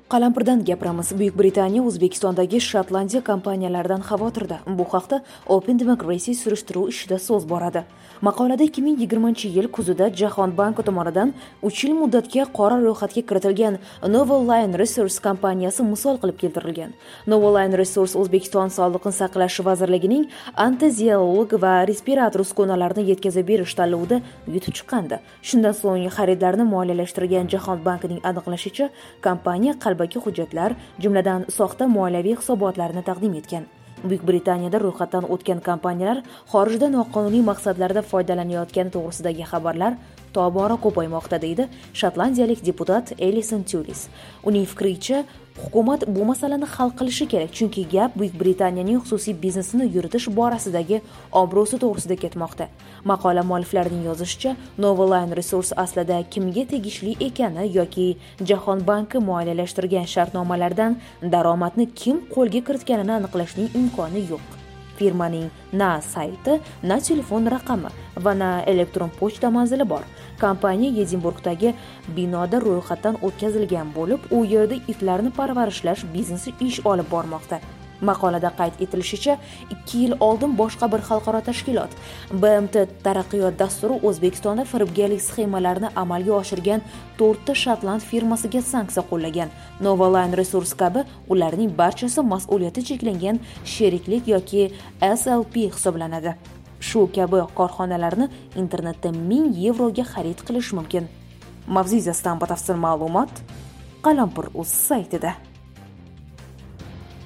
Qalampirdan gapiramiz. Buyuk Britaniya O'zbekistondagi Shotlandiya kompaniyalaridan xavotirda. Bu haqda Open Democracy surishtiruv ishida so'z boradi. Maqolada 2020-yil kuzida Jahon banki tomonidan 3 yil muddatga qora ro'yxatga kiritilgan Novoline Resource kompaniyasi misol qilib keltirilgan. Novoline Resource O'zbekiston Sog'liqni saqlash vazirligining anesteziolog va respirator uskunalarini yetkazib berish tanlovida yutib chiqqandi. Shundan so'ng xaridlarni moliyalashtirgan Jahon bankining aniqlashicha, kompaniya qalbaki hujjatlar, jumladan soxta moliyaviy hisobotlarni taqdim etgan. Buyuk Britaniyada ro'yxatdan o'tgan kompaniyalar xorijda noqonuniy maqsadlarda foydalanayotgani to'g'risidagi xabarlar tobora ko'paymoqda, deydi shotlandiyalik deputat Alison Tullis. Uning fikricha, hukumat bu masalani hal qilishi kerak, chunki gap Buyuk Britaniyaning xususiy biznesini yuritish borasidagi obro'si to'g'risida ketmoqda. Maqola mualliflarining yozishicha, Novoline Resource aslida kimga tegishli ekani yoki Jahon banki moliyalashtirgan shartnomalardan daromadni kim qo'lga kiritganini aniqlashning imkoni yo'q. Firmaning na sayti, na telefon raqami va na elektron pochta manzili bor. Kompaniya Edinburgdagi binoda ro'yxatdan o'tkazilgan bo'lib, u yerda itlarni parvarishlash biznesi ish olib bormoqda. Maqolada qayd etilishicha, 2 yil oldin boshqa bir xalqaro tashkilot BMT taraqqiyot dasturi O'zbekistonda firibgarlik sxemalarini amalga oshirgan 4 ta shotland firmasiga sanksiya qo'llagan. Novoline Resource kabi ularning barchasi mas'uliyati cheklangan sheriklik yoki SLP hisoblanadi. Shu kabi korxonalarni internetda 1000 yevroga xarid qilish mumkin. Mavzu yuzasidan batafsil ma'lumot Qalampir.uz saytida.